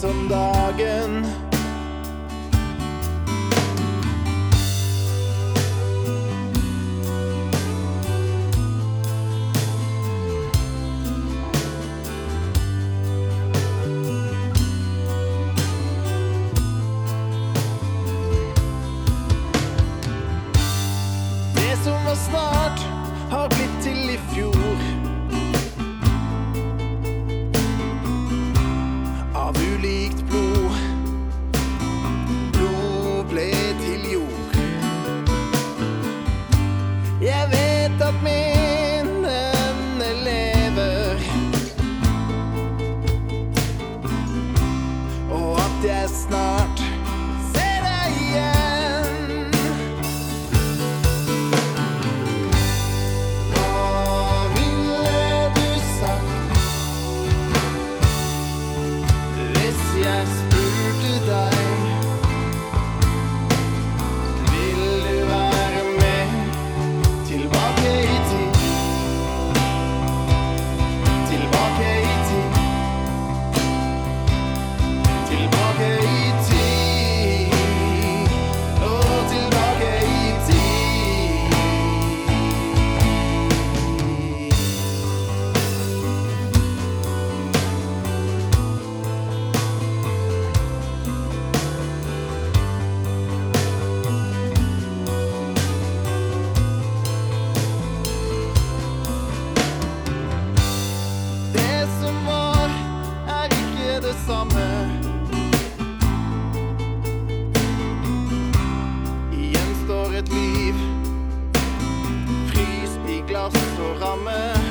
som dagen. Det som var snart har blitt til i fjor. Av ulikt blod. Blod ble til jord. Jeg vet at minnene lever, og at jeg snart ser deg igjen. Hva ville du sagt hvis jeg spurte deg? Vil du være med tilbake i tid? Tilbake i tid. Tilbake i tid. Og tilbake i tid. Det som var, ikke det samme. Igjen står et liv, fryst i glass og ramme.